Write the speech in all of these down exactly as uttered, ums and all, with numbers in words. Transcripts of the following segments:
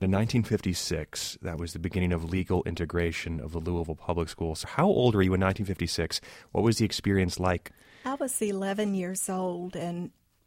In nineteen fifty-six, that was the beginning of legal integration of the Louisville Public Schools. How old were you in nineteen fifty-six? What was the experience like? I was eleven years old, and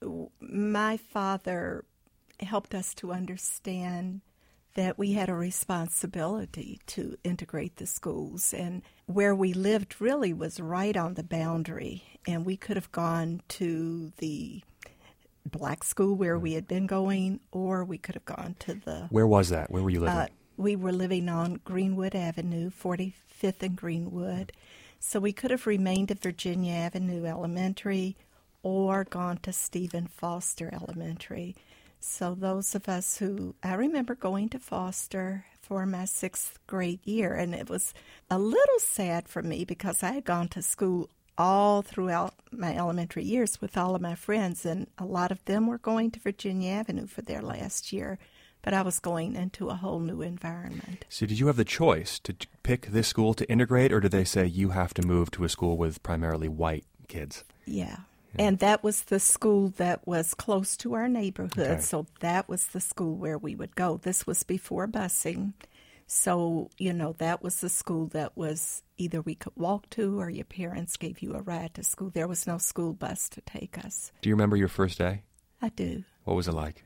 my father helped us to understand that we had a responsibility to integrate the schools. And where we lived really was right on the boundary, and we could have gone to the black school where we had been going, or we could have gone to the... Where was that? Where were you living? Uh, we were living on Greenwood Avenue, forty-fifth and Greenwood. So we could have remained at Virginia Avenue Elementary or gone to Stephen Foster Elementary. So those of us who... I remember going to Foster for my sixth grade year, and it was a little sad for me because I had gone to school all throughout my elementary years with all of my friends, and a lot of them were going to Virginia Avenue for their last year, but I was going into a whole new environment. So did you have the choice to pick this school to integrate, or did they say you have to move to a school with primarily white kids? Yeah. yeah. And that was the school that was close to our neighborhood, okay. So that was the school where we would go. This was before busing. So, you know, that was the school that was either we could walk to or your parents gave you a ride to school. There was no school bus to take us. Do you remember your first day? I do. What was it like?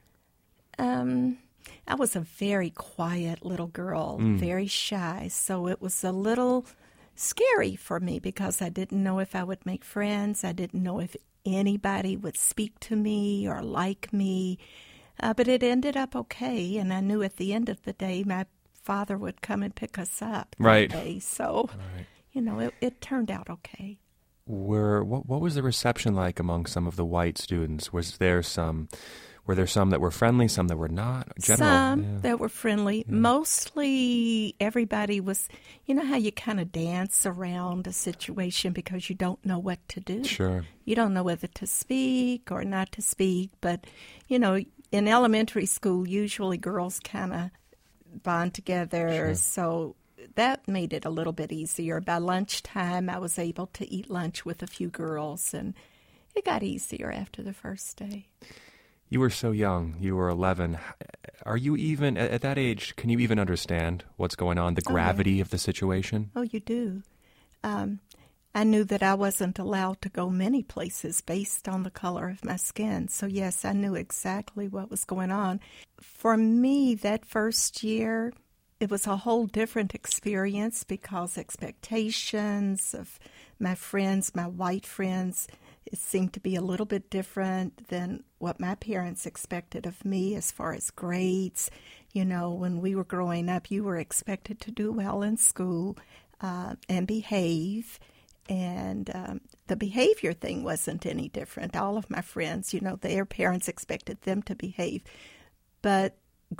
Um, I was a very quiet little girl, mm. very shy. So it was a little scary for me because I didn't know if I would make friends. I didn't know if anybody would speak to me or like me. Uh, but it ended up okay, and I knew at the end of the day my father would come and pick us up that right. day. So, right. you know, it, it turned out okay. Were what, what was the reception like among some of the white students? Was there some, were there some that were friendly, some that were not? General, some yeah. that were friendly. Yeah. Mostly everybody was, you know how you kind of dance around a situation because you don't know what to do? Sure. You don't know whether to speak or not to speak. But, you know, in elementary school, usually girls kind of bond together, sure. So that made it a little bit easier. By lunchtime, I was able to eat lunch with a few girls, and it got easier after the first day. You were so young. You were eleven. Are you even, at that age, can you even understand what's going on, the gravity oh, yeah. of the situation? Oh, you do. Um, I knew that I wasn't allowed to go many places based on the color of my skin. So, yes, I knew exactly what was going on. For me, that first year, it was a whole different experience because expectations of my friends, my white friends, it seemed to be a little bit different than what my parents expected of me as far as grades. You know, when we were growing up, you were expected to do well in school uh, and behave. And um, the behavior thing wasn't any different. All of my friends, you know, their parents expected them to behave. But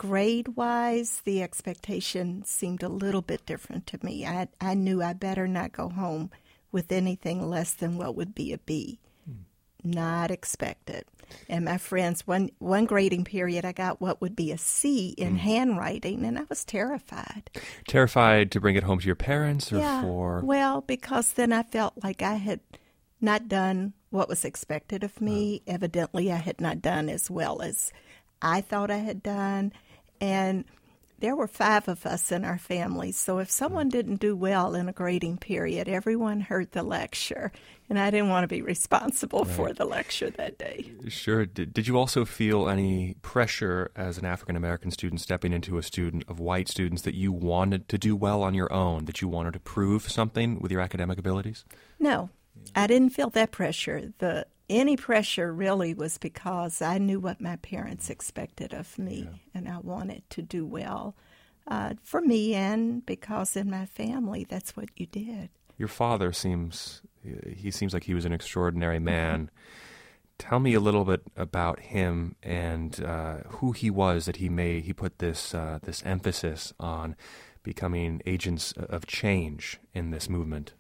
grade-wise, the expectation seemed a little bit different to me. I, I knew I better not go home with anything less than what would be a B. Hmm. Not expected. And my friends, one, one grading period, I got what would be a C in mm. handwriting, and I was terrified. Terrified to bring it home to your parents or yeah, for? Well, because then I felt like I had not done what was expected of me. Oh. Evidently, I had not done as well as I thought I had done. And there were five of us in our family, so if someone didn't do well in a grading period, everyone heard the lecture, and I didn't want to be responsible right. for the lecture that day. Sure. Did, did you also feel any pressure as an African-American student stepping into a student of white students that you wanted to do well on your own, that you wanted to prove something with your academic abilities? No, I didn't feel that pressure. The Any pressure really was because I knew what my parents expected of me, yeah. and I wanted to do well uh, for me and because in my family, that's what you did. Your father seems, he seems like he was an extraordinary man. Mm-hmm. Tell me a little bit about him and uh, who he was that he made, he put this, uh, this emphasis on becoming agents of change in this movement.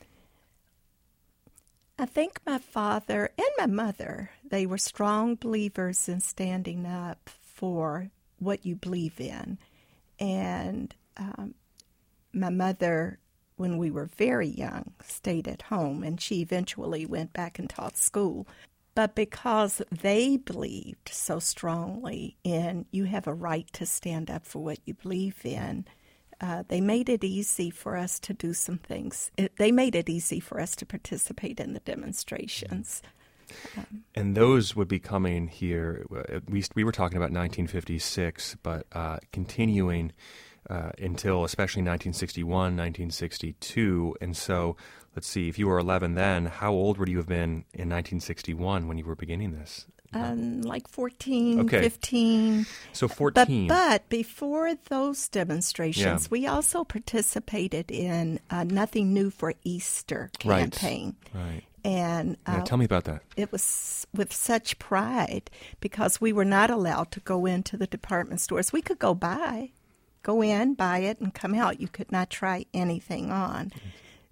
I think my father and my mother, they were strong believers in standing up for what you believe in. And um, my mother, when we were very young, stayed at home, and she eventually went back and taught school. But because they believed so strongly in you have a right to stand up for what you believe in, uh, they made it easy for us to do some things. It, they made it easy for us to participate in the demonstrations. Um, and those would be coming here. We, we were talking about nineteen fifty-six, but uh, continuing uh, until especially nineteen sixty-one, nineteen sixty-two. And so, let's see, if you were eleven then, how old would you have been in nineteen sixty-one when you were beginning this? Um, like fourteen, okay. fifteen. So fourteen. But, but before those demonstrations, yeah. we also participated in uh, Nothing New for Easter campaign. Right, right. And uh, yeah, tell me about that. It was with such pride because we were not allowed to go into the department stores. We could go buy, go in, buy it, and come out. You could not try anything on. Mm-hmm.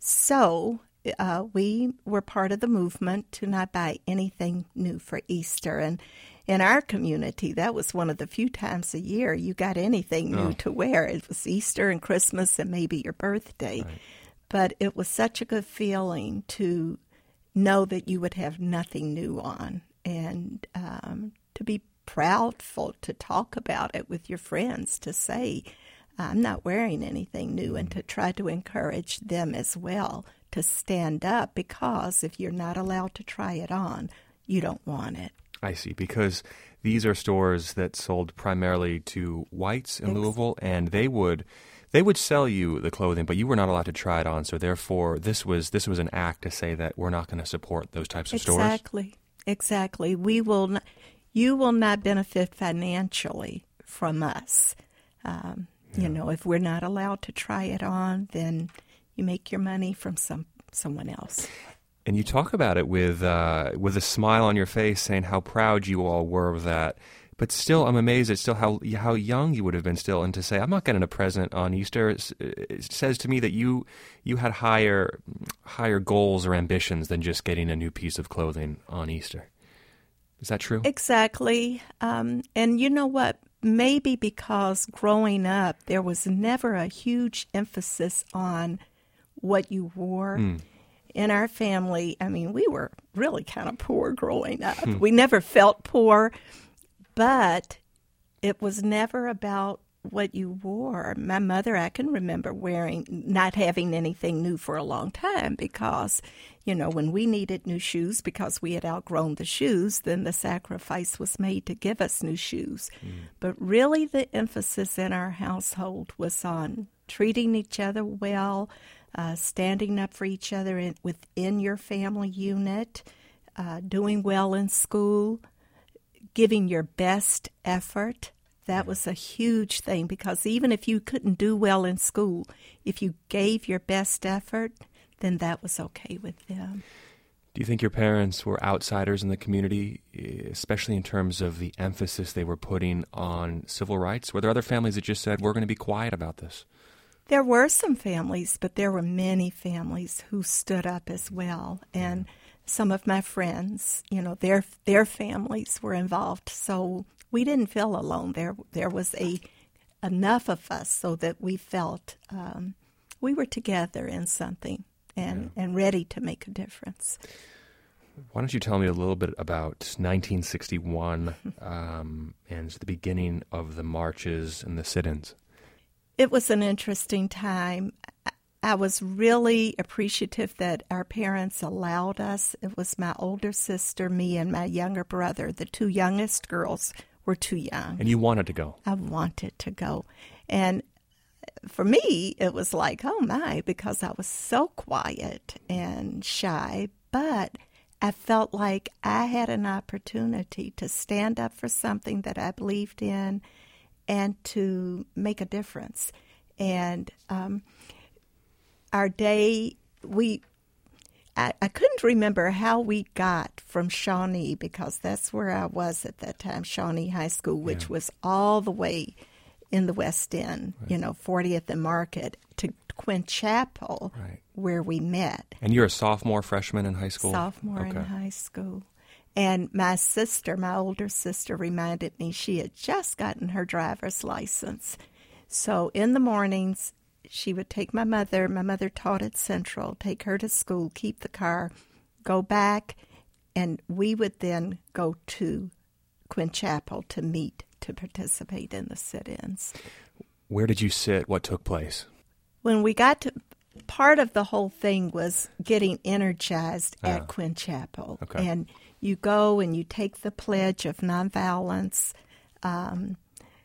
So uh, we were part of the movement to not buy anything new for Easter. And in our community, that was one of the few times a year you got anything new oh. to wear. It was Easter and Christmas and maybe your birthday. Right. But it was such a good feeling to know that you would have nothing new on and um, to be proudful to talk about it with your friends, to say, I'm not wearing anything new, and to try to encourage them as well to stand up, because if you're not allowed to try it on, you don't want it. I see, because these are stores that sold primarily to whites in Ex- Louisville, and they would they would sell you the clothing, but you were not allowed to try it on. So therefore, this was this was an act to say that we're not going to support those types of exactly. stores. Exactly, exactly. We will not, you will not benefit financially from us. Um, yeah. You know, if we're not allowed to try it on, then you make your money from some someone else. And you talk about it with uh, with a smile on your face, saying how proud you all were of that. But still, I'm amazed at still how how young you would have been still, and to say, I'm not getting a present on Easter, it says to me that you you had higher higher goals or ambitions than just getting a new piece of clothing on Easter. Is that true? Exactly. Um, and you know what? Maybe because growing up, there was never a huge emphasis on what you wore. Mm. In our family, I mean, we were really kind of poor growing up. We never felt poor. But it was never about what you wore. My mother, I can remember wearing, not having anything new for a long time because, you know, when we needed new shoes because we had outgrown the shoes, then the sacrifice was made to give us new shoes. Mm. But really the emphasis in our household was on treating each other well, uh, standing up for each other in, within your family unit, uh, doing well in school, giving your best effort. That was a huge thing, because even if you couldn't do well in school, if you gave your best effort, then that was okay with them. Do you think your parents were outsiders in the community, especially in terms of the emphasis they were putting on civil rights? Were there other families that just said, we're going to be quiet about this? There were some families, but there were many families who stood up as well. And some of my friends, you know, their their families were involved, so we didn't feel alone. There there was a enough of us so that we felt um, we were together in something and, yeah. and ready to make a difference. Why don't you tell me a little bit about nineteen sixty-one um, and the beginning of the marches and the sit-ins? It was an interesting time. I was really appreciative that our parents allowed us. It was my older sister, me, and my younger brother. The two youngest girls were too young. And you wanted to go? I wanted to go. And for me, it was like, oh my, because I was so quiet and shy. But I felt like I had an opportunity to stand up for something that I believed in and to make a difference. And um Our day, we, I, I couldn't remember how we got from Shawnee, because that's where I was at that time, Shawnee High School, which yeah. was all the way in the West End, right. you know, fortieth and Market, to Quinn Chapel, right. where we met. And you're a sophomore, freshman in high school? Sophomore okay. in high school. And my sister, my older sister, reminded me she had just gotten her driver's license. So in the mornings, she would take my mother. My mother taught at Central, take her to school, keep the car, go back, and we would then go to Quinn Chapel to meet to participate in the sit-ins. Where did you sit? What took place? When we got to, part of the whole thing was getting energized Ah. at Quinn Chapel. Okay. And you go and you take the pledge of nonviolence. Um,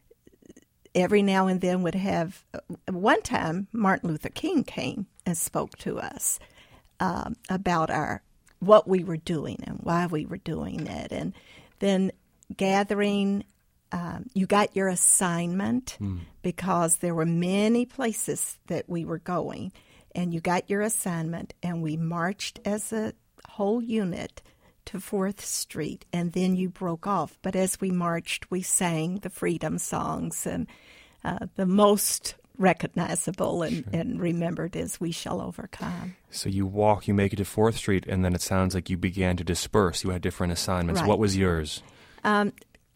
every now and then would have, one time Martin Luther King came and spoke to us um, about our what we were doing and why we were doing it. And then gathering, um, you got your assignment mm. because there were many places that we were going. And you got your assignment, and we marched as a whole unit to fourth Street, and then you broke off. But as we marched, we sang the freedom songs, and uh, the most recognizable and, sure. and remembered is We Shall Overcome. So you walk, you make it to fourth Street, and then it sounds like you began to disperse. You had different assignments. Right. What was yours? Um,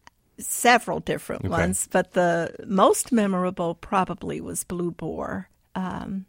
several different okay. ones, but the most memorable probably was Blue Boar. Um,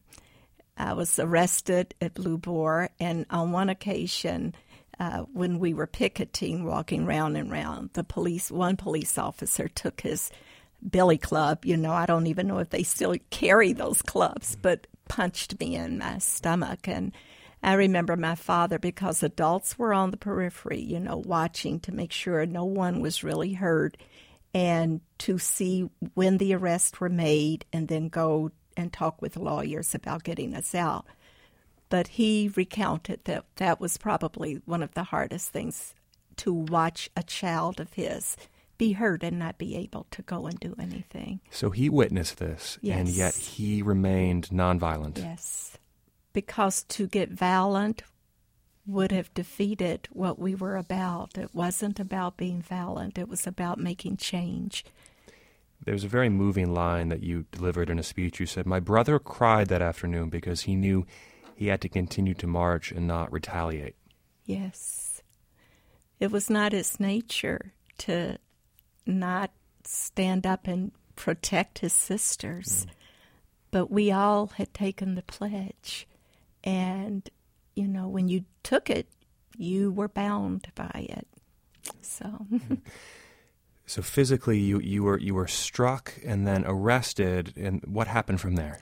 I was arrested at Blue Boar, and on one occasion, uh, when we were picketing, walking round and round, the police, one police officer took his billy club, you know, I don't even know if they still carry those clubs, but punched me in my stomach. And I remember my father, because adults were on the periphery, you know, watching to make sure no one was really hurt, and to see when the arrests were made and then go and talk with lawyers about getting us out. But he recounted that that was probably one of the hardest things, to watch a child of his be hurt and not be able to go and do anything. So he witnessed this, yes. and yet he remained nonviolent. Yes, because to get violent would have defeated what we were about. It wasn't about being violent. It was about making change. There's a very moving line that you delivered in a speech. You said, "My brother cried that afternoon because he knew he had to continue to march and not retaliate." Yes. It was not his nature to not stand up and protect his sisters. Mm. But we all had taken the pledge. And, you know, when you took it, you were bound by it. So... So physically, you, you were you were struck and then arrested, and what happened from there?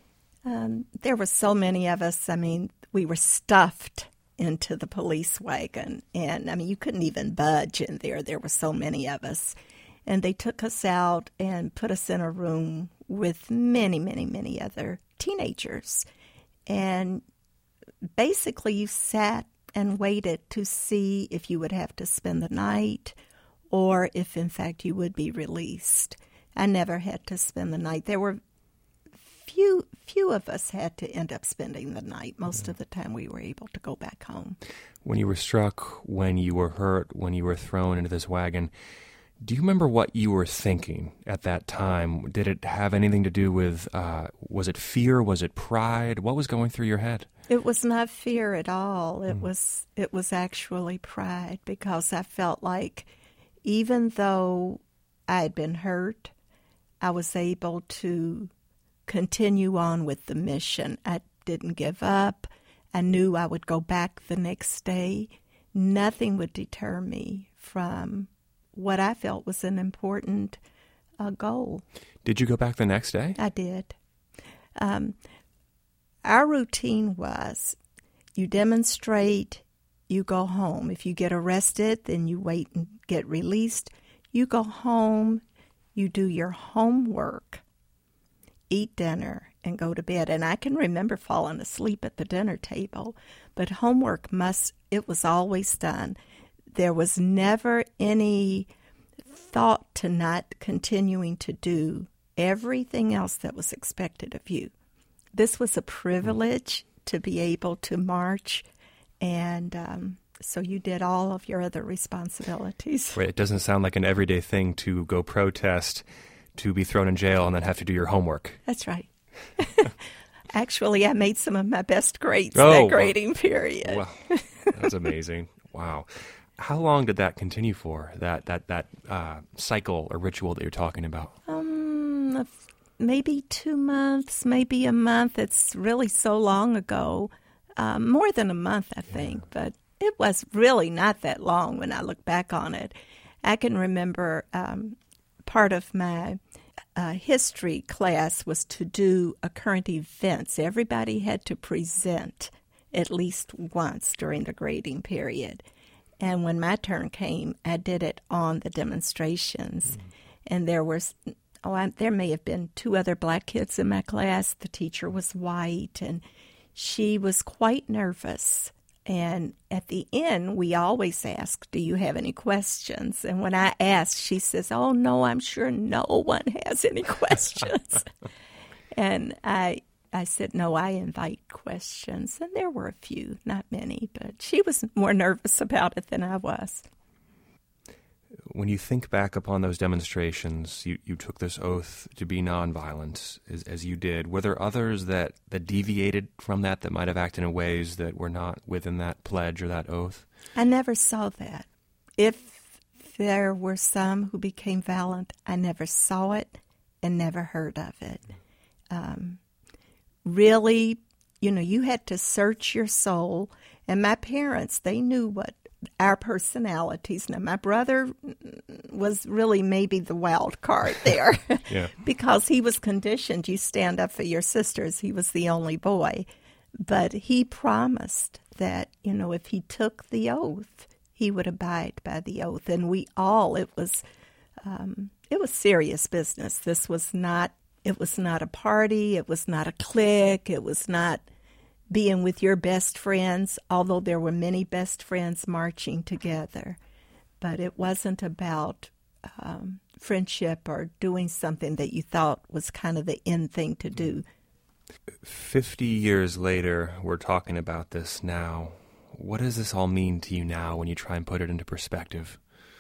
Um, there were so many of us. I mean, we were stuffed into the police wagon, and I mean, you couldn't even budge in there. There were so many of us, and they took us out and put us in a room with many, many, many other teenagers, and basically, you sat and waited to see if you would have to spend the night, or if, in fact, you would be released. I never had to spend the night. There were few few of us had to end up spending the night. Most mm-hmm. of the time we were able to go back home. When you were struck, when you were hurt, when you were thrown into this wagon, do you remember what you were thinking at that time? Did it have anything to do with, uh, was it fear? Was it pride? What was going through your head? It was not fear at all. It mm. was it was actually pride, because I felt like, even though I had been hurt, I was able to continue on with the mission. I didn't give up. I knew I would go back the next day. Nothing would deter me from what I felt was an important uh, goal. Did you go back the next day? I did. Um, our routine was, you demonstrate, you go home. If you get arrested, then you wait and get released. You go home, you do your homework, eat dinner, and go to bed. And I can remember falling asleep at the dinner table, but homework must, it was always done. There was never any thought to not continuing to do everything else that was expected of you. This was a privilege to be able to march. And um, so you did all of your other responsibilities. Right. It doesn't sound like an everyday thing to go protest, to be thrown in jail, and then have to do your homework. That's right. Actually, I made some of my best grades oh, that grading period. Well, that's amazing. Wow. How long did that continue for, that that, that uh, cycle or ritual that you're talking about? Um, maybe two months, maybe a month. It's really so long ago. Um, more than a month, I think, yeah. but it was really not that long when I look back on it. I can remember um, part of my uh, history class was to do a current events. Everybody had to present at least once during the grading period. And when my turn came, I did it on the demonstrations. Mm. And there was, oh, I, there may have been two other black kids in my class. The teacher was white, and she was quite nervous. And at the end, we always ask, do you have any questions? And when I asked, she says, oh, no, I'm sure no one has any questions. And I I said, no, I invite questions. And there were a few, not many, but she was more nervous about it than I was. When you think back upon those demonstrations, you, you took this oath to be nonviolent, as, as you did. Were there others that, that deviated from that, that might have acted in ways that were not within that pledge or that oath? I never saw that. If there were some who became violent, I never saw it and never heard of it. Um, really, you know, you had to search your soul. And my parents, they knew what our personalities. Now, my brother was really maybe the wild card there yeah. because he was conditioned. You stand up for your sisters. He was the only boy. But he promised that, you know, if he took the oath, he would abide by the oath. And we all, it was, um, it was serious business. This was not, it was not a party. It was not a clique. It was not being with your best friends, although there were many best friends marching together. But it wasn't about um, friendship or doing something that you thought was kind of the end thing to do. Fifty years later, we're talking about this now. What does this all mean to you now when you try and put it into perspective?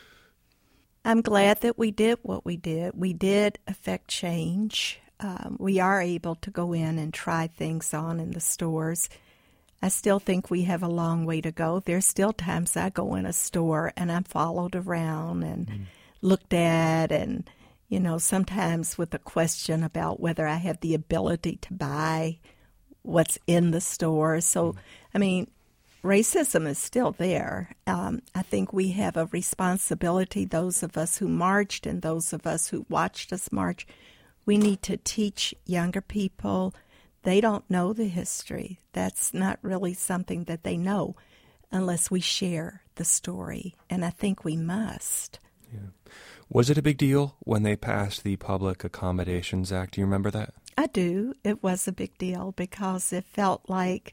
I'm glad that we did what we did. We did affect change. Um, we are able to go in and try things on in the stores. I still think we have a long way to go. There's still times I go in a store and I'm followed around and mm. looked at, and, you know, sometimes with a question about whether I have the ability to buy what's in the store. So, mm. I mean, racism is still there. Um, I think we have a responsibility, those of us who marched and those of us who watched us march. We need to teach younger people. They don't know the history. That's not really something that they know unless we share the story, and I think we must. Yeah. Was it a big deal when they passed the Public Accommodations Act? Do you remember that? I do. It was a big deal because it felt like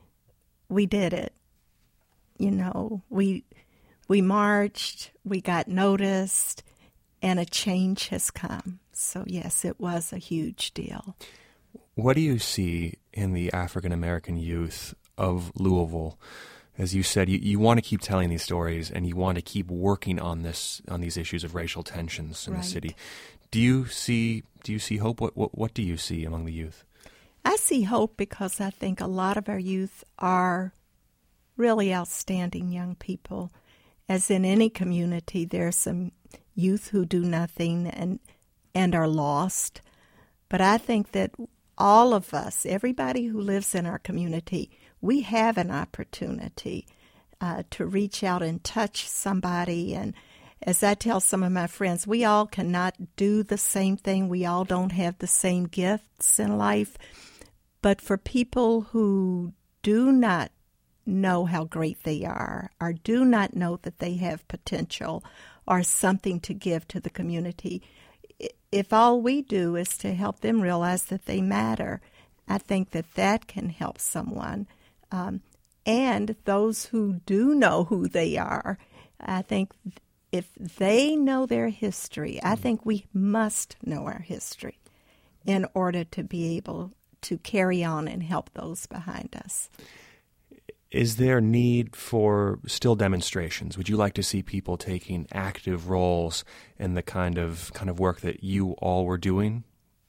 we did it. You know, we we marched, we got noticed, and a change has come. So, yes, it was a huge deal. What do you see in the African-American youth of Louisville? As you said, you, you want to keep telling these stories and you want to keep working on this, on these issues of racial tensions in right. the city. Do you see do you see hope? What, what what do you see among the youth? I see hope because I think a lot of our youth are really outstanding young people. As in any community, there are some youth who do nothing and and are lost. But I think that all of us, everybody who lives in our community, we have an opportunity uh, to reach out and touch somebody. And as I tell some of my friends, we all cannot do the same thing. We all don't have the same gifts in life. But for people who do not know how great they are or do not know that they have potential or something to give to the community, if all we do is to help them realize that they matter, I think that that can help someone. Um, and those who do know who they are, I think if they know their history, I think we must know our history in order to be able to carry on and help those behind us. Is there need for still demonstrations? Would you like to see people taking active roles in the kind of kind of work that you all were doing?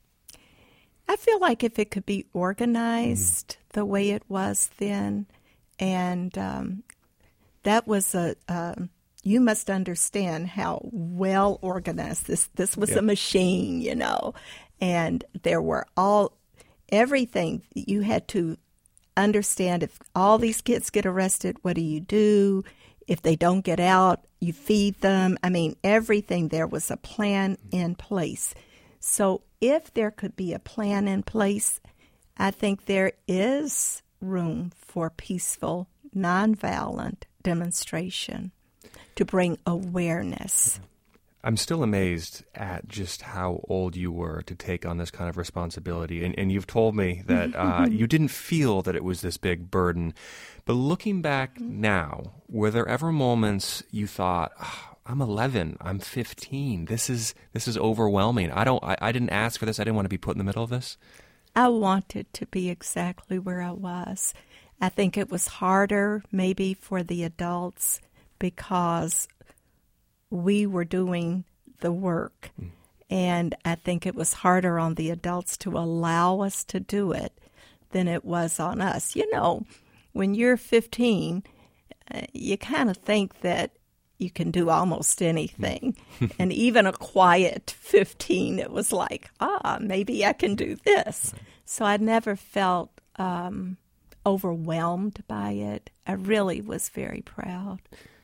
I feel like if it could be organized mm. the way it was then, and um, that was a, uh, you must understand how well organized this, this was. Yep. A machine, you know, and there were all, everything you had to understand if all these kids get arrested, what do you do? If they don't get out, you feed them. I mean, everything there was a plan in place. So if there could be a plan in place, I think there is room for peaceful, nonviolent demonstration to bring awareness. I'm still amazed at just how old you were to take on this kind of responsibility. And, and you've told me that uh, you didn't feel that it was this big burden. But looking back now, were there ever moments you thought, oh, I'm eleven, I'm fifteen, this is this is overwhelming. I don't I, I didn't ask for this. I didn't want to be put in the middle of this. I wanted to be exactly where I was. I think it was harder maybe for the adults because we were doing the work. Mm. And I think it was harder on the adults to allow us to do it than it was on us. You know, when you're fifteen, uh, you kind of think that you can do almost anything. And even a quiet fifteen, it was like, ah, maybe I can do this. Right. So I never felt um, overwhelmed by it. I really was very proud.